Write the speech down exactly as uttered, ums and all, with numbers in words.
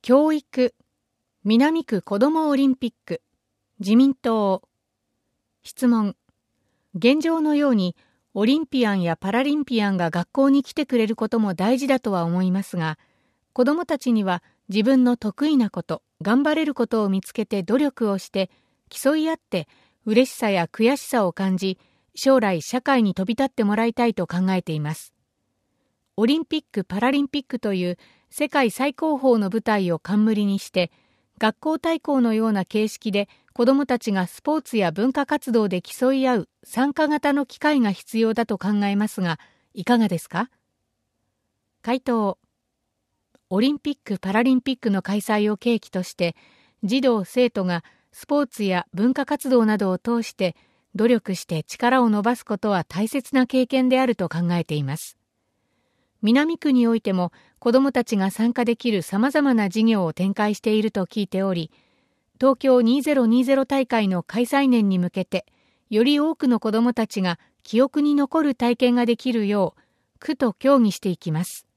教育、南区子どもオリンピック、自民党。質問。現状のようにオリンピアンやパラリンピアンが学校に来てくれることも大事だとは思いますが、子どもたちには自分の得意なこと、頑張れることを見つけて努力をして競い合って嬉しさや悔しさを感じ、将来社会に飛び立ってもらいたいと考えています。オリンピック・パラリンピックという世界最高峰の舞台を冠にして、学校対抗のような形式で子どもたちがスポーツや文化活動で競い合う参加型の機会が必要だと考えますが、いかがですか？回答。オリンピック・パラリンピックの開催を契機として、児童・生徒がスポーツや文化活動などを通して努力して力を伸ばすことは大切な経験であると考えています。南区においても子どもたちが参加できるさまざまな事業を展開していると聞いており、東京にせんにじゅう大会の開催年に向けて、より多くの子どもたちが記憶に残る体験ができるよう、区と協議していきます。